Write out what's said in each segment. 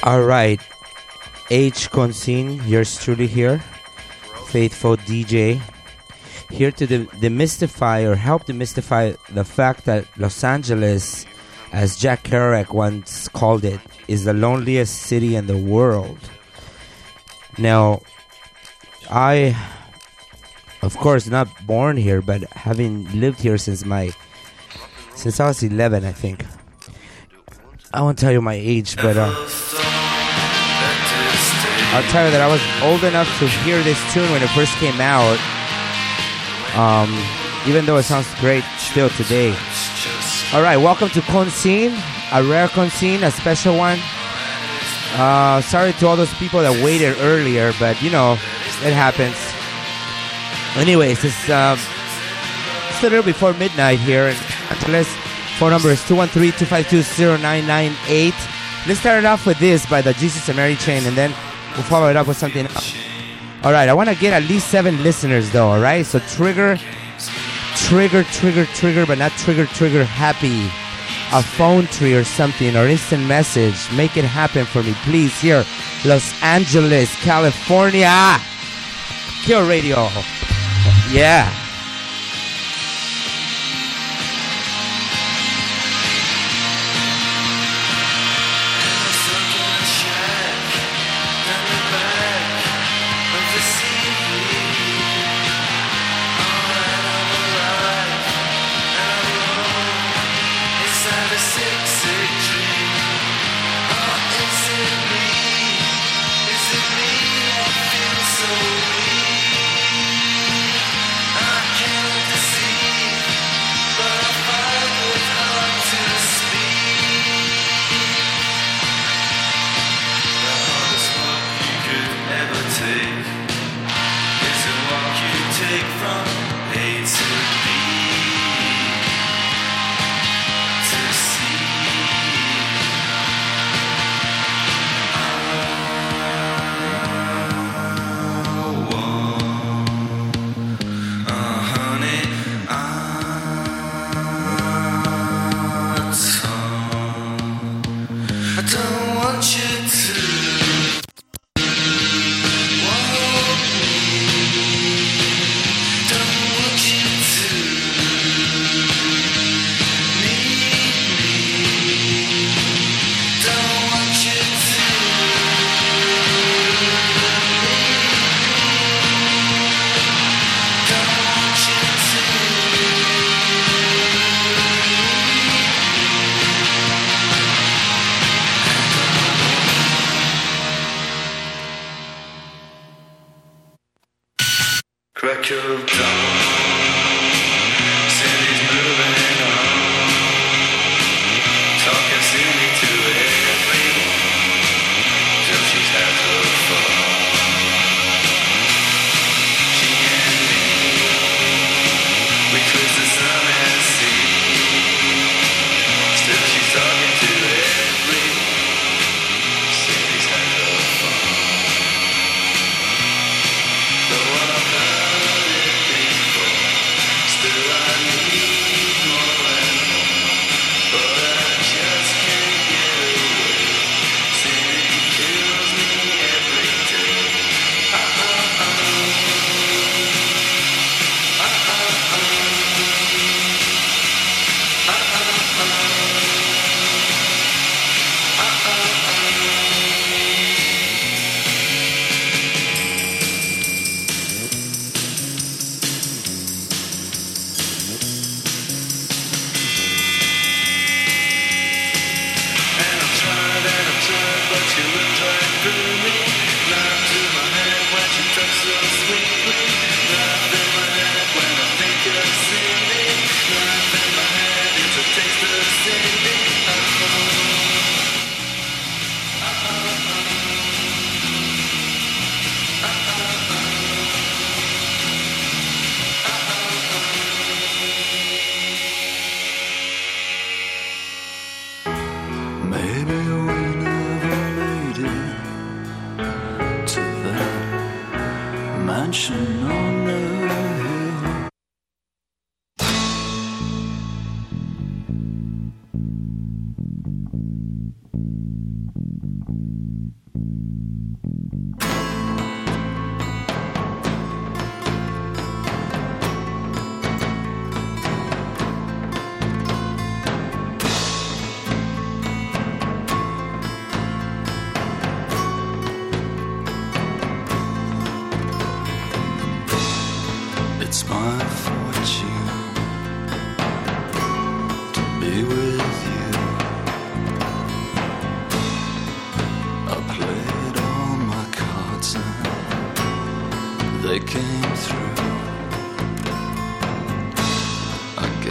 All right, H. Consin, yours truly here, faithful DJ, here to demystify or help demystify the fact that Los Angeles, as Jack Kerouac once called it, is the loneliest city in the world. Now, I, of course, not born here, but having lived here since I was 11, I think. I won't tell you my age, but I'll tell you that I was old enough to hear this tune when it first came out, even though it sounds great still today. All right, welcome to Consin, a rare Consin, a special one. Sorry to all those people that waited earlier, but you know, it happens. Anyways, it's a little before midnight here in Angeles. Phone number is 213-252-0998. Let's start it off with this by the Jesus and Mary Chain, and then we'll follow it up with something else. All right, I want to get at least 7 listeners, though, all right? So trigger, but not trigger, happy. A phone tree or something, or instant message. Make it happen for me, please. Here, Los Angeles, California. Kill Radio. Yeah. Is it me that feels so weak?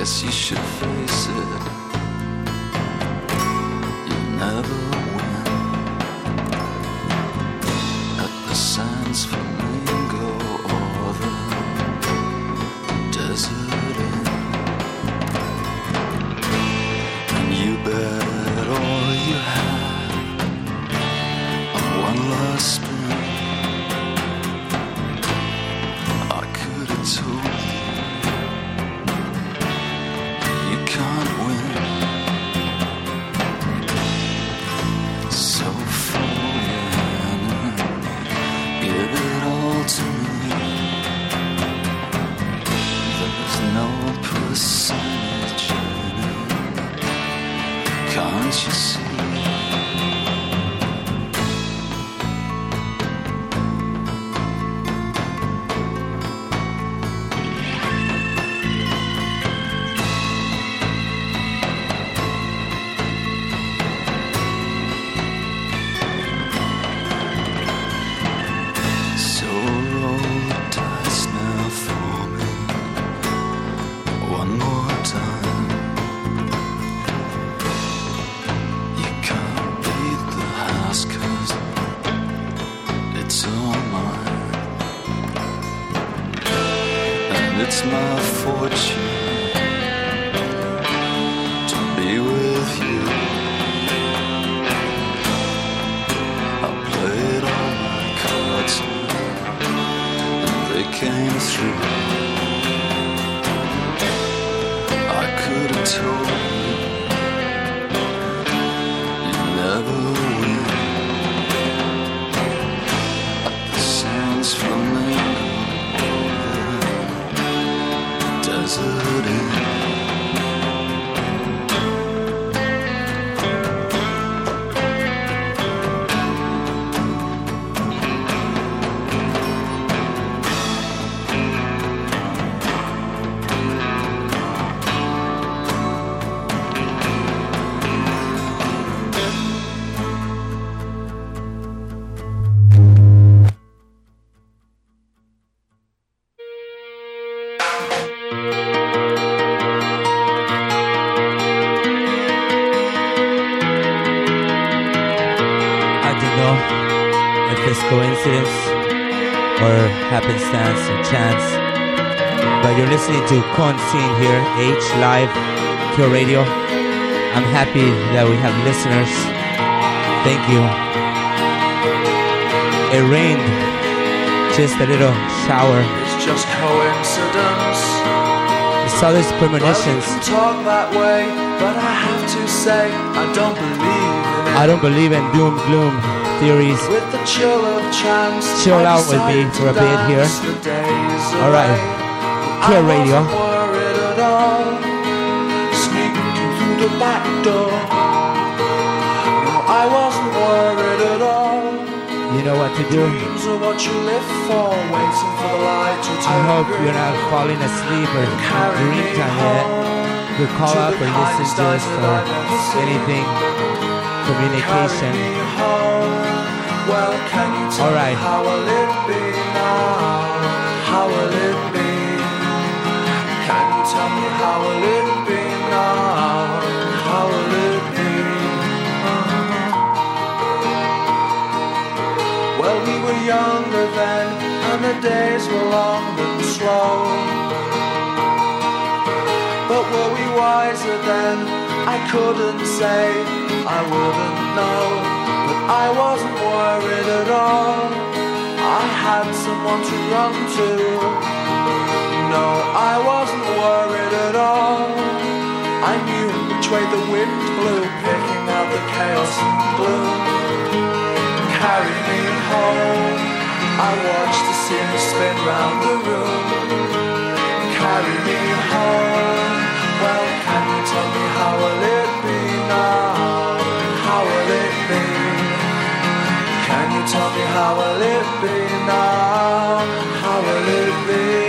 Guess you should face it. You'll never win at the Sands Flamingo or the Desert Inn. And you bet all you had on one last spin. I could have told you can't win. So fold your hand and give it all to me. There's no percentage in it. Can't you see? It's my fortune to be with you. I played all my cards and they came through. I could have told you you'd never win at the Sands Flamingo. Desert Inn. Coincidence or happenstance or chance, but you're listening to Conscene here, H Live, Cure Radio. I'm happy that we have listeners. Thank you. It rained, just a little shower. It's just coincidence. I saw these premonitions. Well, you can talk that way, but I have to say I don't believe in it. I don't believe in doom gloom theories. With the chill of chance, chill out with me for a bit here. Alright, Cure Radio. Sneaking through the back door. No, I wasn't worried at all. You know what to do. Dreams are what you live for, waiting for the light to turn. I hope you're not falling asleep or dream time yet. You call up or listen to us for anything, communication. Well, can you tell me how will it be now? How will it be? Can you tell me how will it be now? How will it be? Well, we were younger then, and the days were long and slow. But were we wiser then? I couldn't say, I wouldn't know. But I wasn't worried at all. I had someone to run to. No, I wasn't worried at all. I knew which way the wind blew, picking out the chaos and gloom. Carry me home. I watched the scene spin round the room. Carry me home. Well, can you tell me how will it be now? How will it be? Can you tell me how will it be now? How will it be?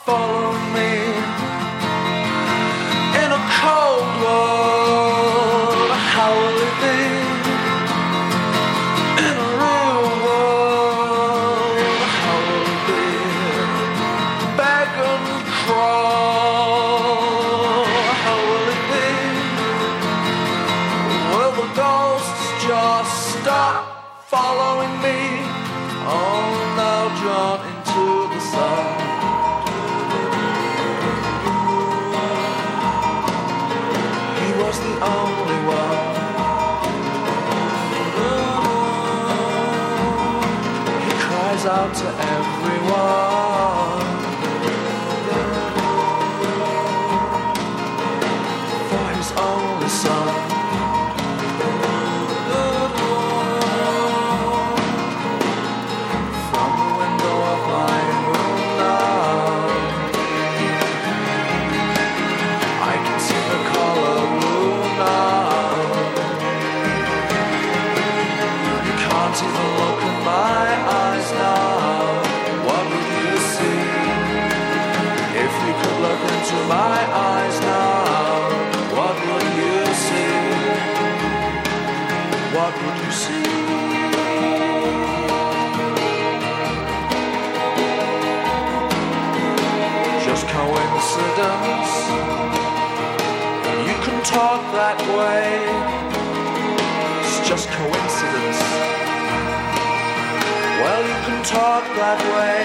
following me. In a cold world, how will it be? In a real world, how will it be? Beg and crawl, how will it be? Will the ghosts just stop following me? Oh, now drawn into the sun. He was the only one. He cries out to everyone for his only son. My eyes now, what would you see? What would you see? Just coincidence. You can talk that way. It's just coincidence. Well, you can talk that way.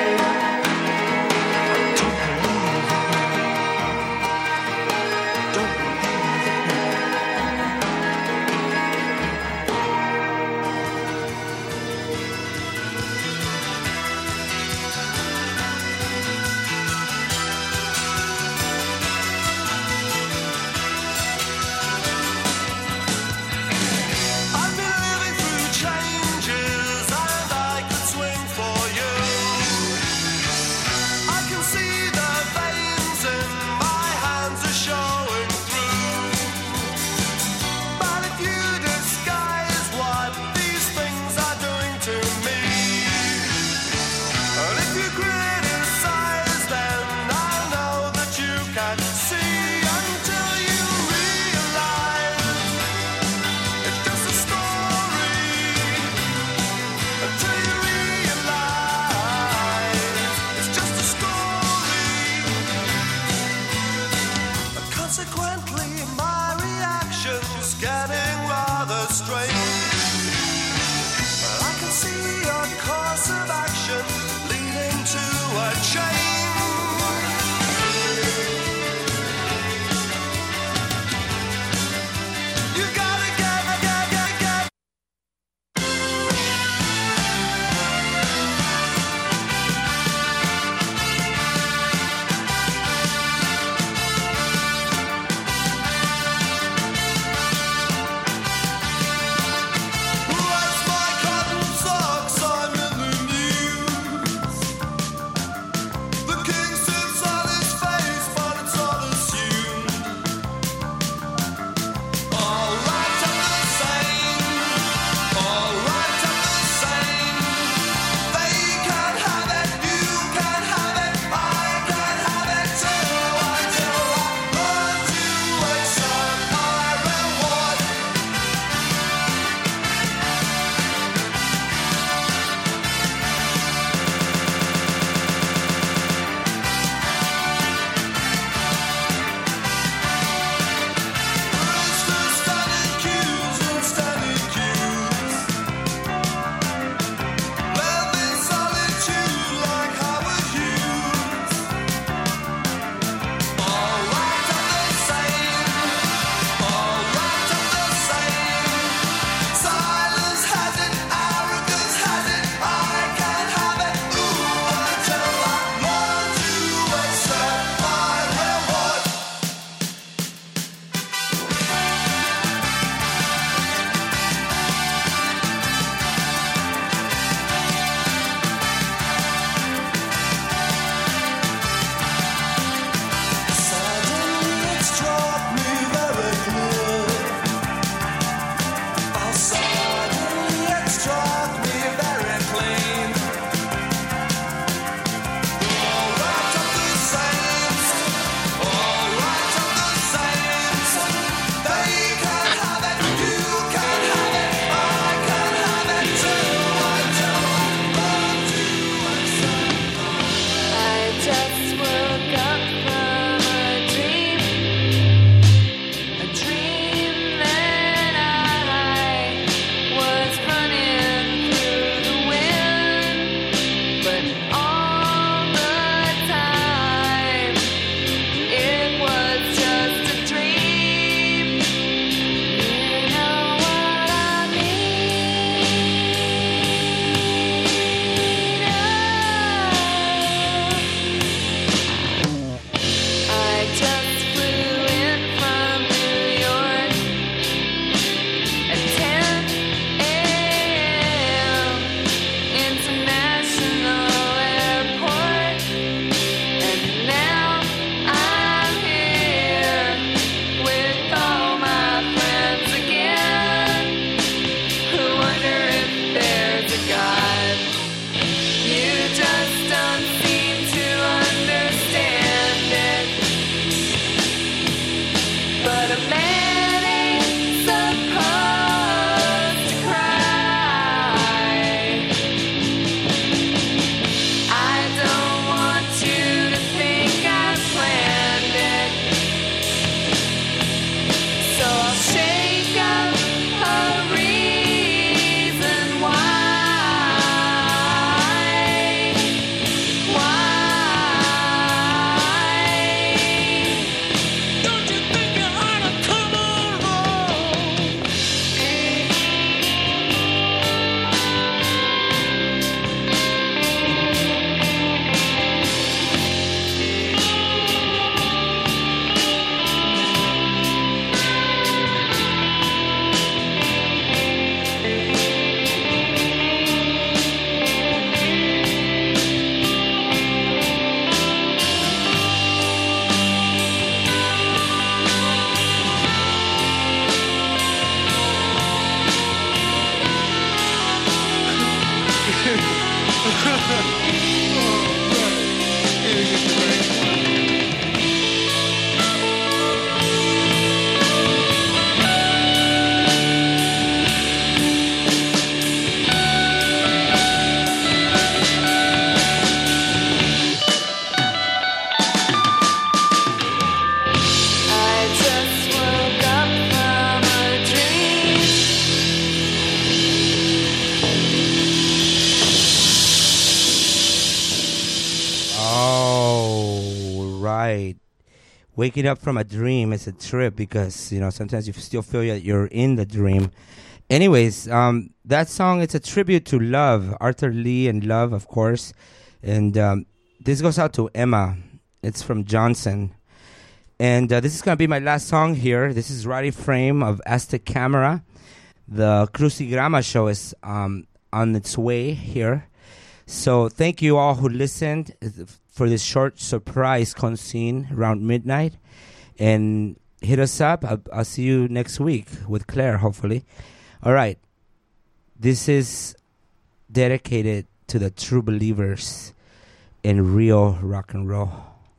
right. Waking up from a dream is a trip because, sometimes you still feel that you're in the dream. Anyways, that song, it's a tribute to Love, Arthur Lee and Love, of course. And this goes out to Emma. It's from Johnson. And this is going to be my last song here. This is Roddy Frame of Aztec Camera. The Crucigrama show is on its way here. So thank you all who listened for this short surprise concene around midnight. And hit us up. I'll see you next week with Claire, hopefully. All right. This is dedicated to the true believers in real rock and roll.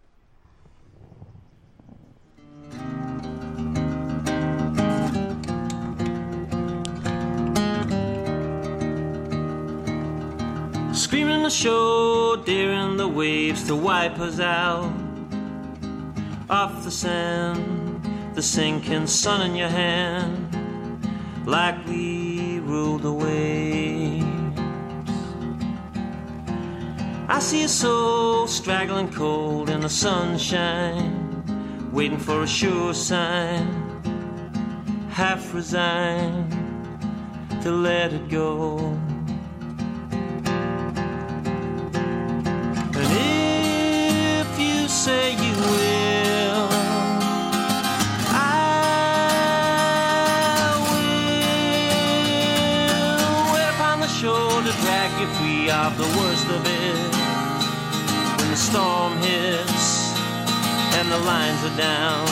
Screaming the shore, daring the waves to wipe us out. Off the sand, the sinking sun in your hand, like we rule the waves. I see a soul straggling cold in the sunshine, waiting for a sure sign, half resigned to let it go. Say you will, I will wait upon the shore to drag you free of the worst of it. When the storm hits and the lines are down,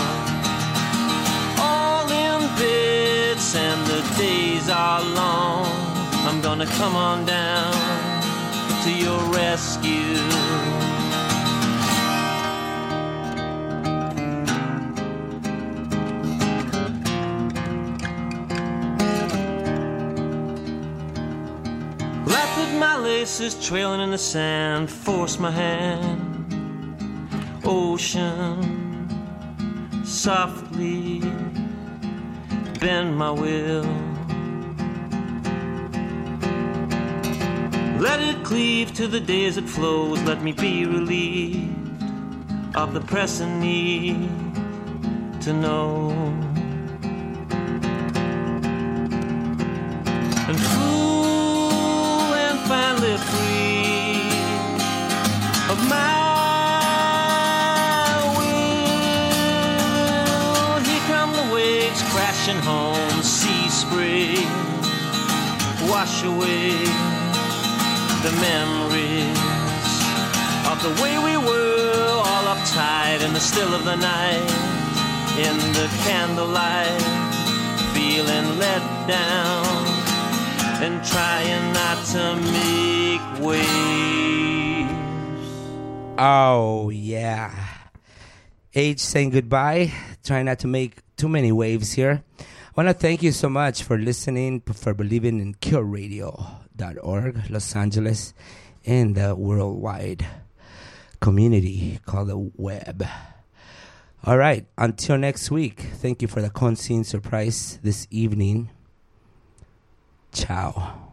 all in bits and the days are long, I'm gonna come on down to your rescue. My laces trailing in the sand, force my hand. Ocean, softly bend my will. Let it cleave to the day as it flows. Let me be relieved of the pressing need to know. And finally free of my will. Here come the waves crashing home, sea spray wash away the memories of the way we were, all uptight in the still of the night, in the candlelight, feeling let down and trying not to make waves. Oh, yeah. Age saying goodbye. Trying not to make too many waves here. I want to thank you so much for listening, for believing in cureradio.org, Los Angeles, and the worldwide community called the web. All right. Until next week, thank you for the concene surprise this evening. Ciao.